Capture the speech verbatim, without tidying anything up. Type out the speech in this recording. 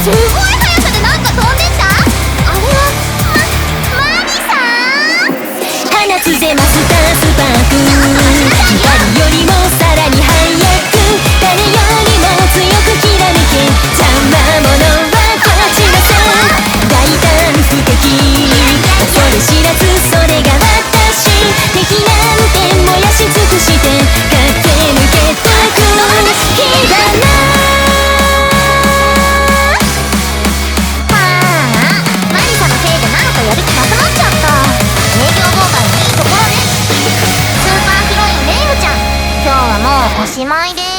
すごい速さでなんか飛んでった。あれはまマリさん。 放つぜマスタースパーク、光よりもさらに速く、誰よりも強くきらめけ、邪魔者はこちらさ。大胆不敵、恐れ知らずそれが私、敵なんて燃やし尽くして駆け抜けてく日だな。 はあ、マリサのせいでなんかやる気なくなっちゃった。営業妨害のいいところね。スーパーヒロインレイムちゃん、今日はもうおしまいです。